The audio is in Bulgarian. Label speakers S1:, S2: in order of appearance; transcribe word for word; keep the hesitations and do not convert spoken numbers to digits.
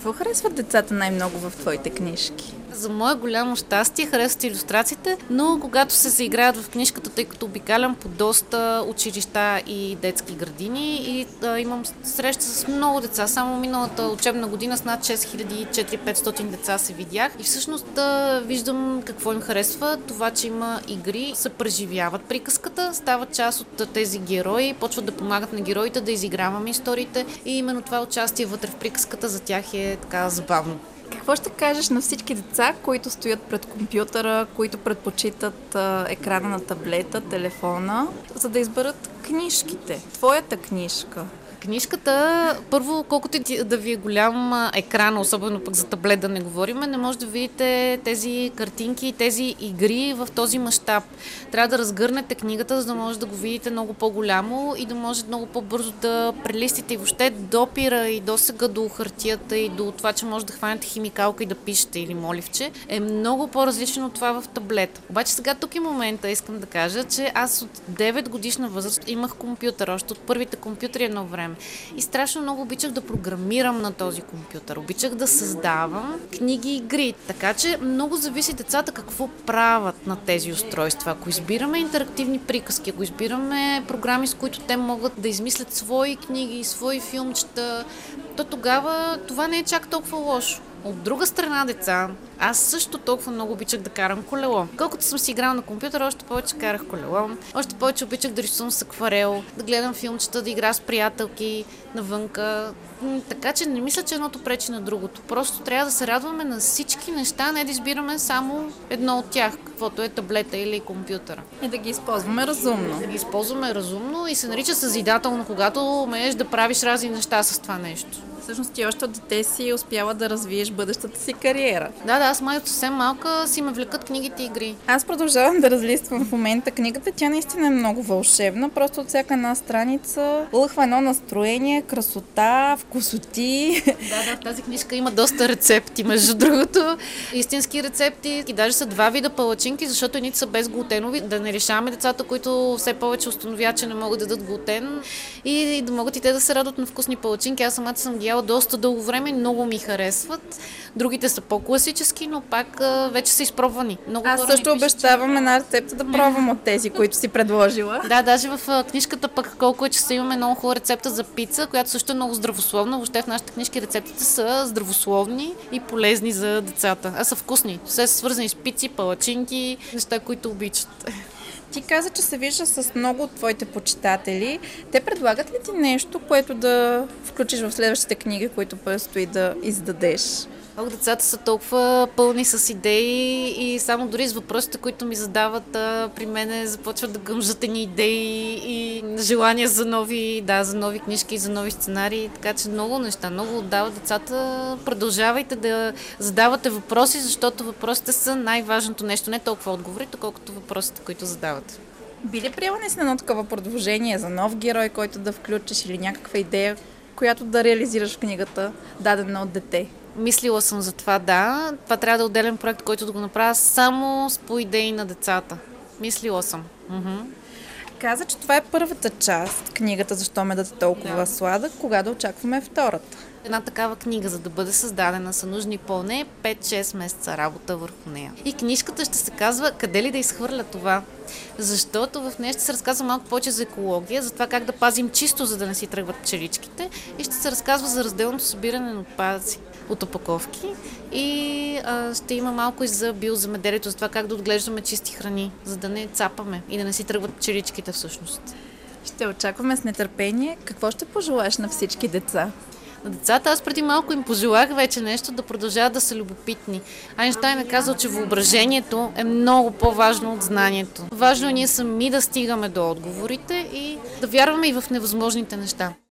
S1: Какво харесват децата най-много в твоите книжки?
S2: За мое голямо щастие харесват илюстрациите, но когато се заиграят в книжката, тъй като обикалям по доста училища и детски градини и а, имам среща с много деца. Само миналата учебна година с над шест хиляди четиристотин до петстотин деца се видях и всъщност а, виждам какво им харесва. Това, че има игри, се преживяват приказката, стават част от тези герои, почват да помагат на героите, да изиграваме историите и именно това участие вътре в приказката за тях е така забавно.
S1: Какво ще кажеш на всички деца, които стоят пред компютъра, които предпочитат а, екрана на таблета, телефона, за да изберат книжките? Твоята книжка.
S2: Книжката, първо, колкото и да ви е голям екран, особено пък за таблет да не говорим, не може да видите тези картинки и тези игри в този мащаб. Трябва да разгърнете книгата, за да може да го видите много по-голямо и да може много по-бързо да прелистите и въобще допира и досега до хартията и до това, че може да хванете химикалка и да пишете или моливче, е много по-различно от това в таблет. Обаче сега тук е момента, искам да кажа, че аз от девет годишна възраст имах компютър, още от първите компютри едно време. И страшно много обичах да програмирам на този компютър. Обичах да създавам книги и игри. Така че много зависи децата какво правят на тези устройства. Ако избираме интерактивни приказки, ако избираме програми, с които те могат да измислят свои книги, свои филмчета, то тогава това не е чак толкова лошо. От друга страна, деца, аз също толкова много обичах да карам колело. Колкото съм си играла на компютър, още повече карах колело. Още повече обичах да рисувам с акварел, да гледам филмчета, да игра с приятелки навънка. Така че не мисля, че едното пречи на другото. Просто трябва да се радваме на всички неща, не да избираме само едно от тях, каквото е таблета или компютъра.
S1: И да ги използваме разумно.
S2: Да ги използваме разумно и се нарича съзидателно, когато умееш да правиш разни неща с това нещо.
S1: Всъщност ти още от дете си успяла да развиеш бъдещата си кариера.
S2: Да, да, аз май от съвсем малка си ме влекат книгите и игри.
S1: Аз продължавам да разлиствам в момента книгата. Тя наистина е много вълшебна. Просто от всяка една страница лъхва едно настроение, красота, вкусоти.
S2: Да, да, в тази книжка има доста рецепти, между другото. Истински рецепти. И даже са два вида палачинки, защото едните са безглутенови. Да не решаваме децата, които все повече установяват, че не могат да дадат глутен и да могат и те да се радват на вкусни палачинки. Аз самата съм ги яла доста дълго време, много ми харесват. Другите са по-класически, но пак а, вече са изпробвани. Много
S1: Аз също обещавам една рецепта да пробвам от тези, които си предложила.
S2: Да, даже в а, книжката пък колко е часа имаме много хубава рецепта за пица, която също е много здравословна. Въобще в нашите книжки рецептите са здравословни и полезни за децата. А са вкусни. Все са свързани с пици, палачинки, неща, които обичат.
S1: Ти каза, че се вижда с много от твоите почитатели. Те предлагат ли ти нещо, което да включиш в следващите книги, които предстои да издадеш?
S2: Много децата са толкова пълни с идеи и само дори с въпросите, които ми задават а, при мене, започват да гъмжат едни идеи и желания за нови, да, за нови книжки и за нови сценарии. Така че много неща, много отдават децата. Продължавайте да задавате въпроси, защото въпросите са най-важното нещо. Не толкова отговорите, колкото въпросите, които задават.
S1: Би ли приела наистина едно такова предложение за нов герой, който да включиш или някаква идея, която да реализираш в книгата, дадена от дете?
S2: Мислила съм за това, да. Това трябва да е отделен проект, който да го направя само с по идеи на децата. Мислила съм. Уху.
S1: Каза, че това е първата част, книгата "Защо медът е толкова да. сладък", кога да очакваме втората?
S2: Една такава книга, за да бъде създадена, са нужни поне пет-шест месеца работа върху нея. И книжката ще се казва "Къде ли да изхвърля това?", защото в нея ще се разказва малко повече за екология, за това как да пазим чисто, за да не си тръгват пчеличките, и ще се разказва за разделното събиране на отпадъци от опаковки и а, ще има малко и за биоземеделието, за това как да отглеждаме чисти храни, за да не цапаме и да не си тръгват пчеличките всъщност.
S1: Ще очакваме с нетърпение. Какво ще пожелаеш на всички деца?
S2: На децата аз преди малко им пожелах вече нещо да продължават да са любопитни. Айнщайн е казал, че въображението е много по-важно от знанието. Важно е ние сами да стигаме до отговорите и да вярваме и в невъзможните неща.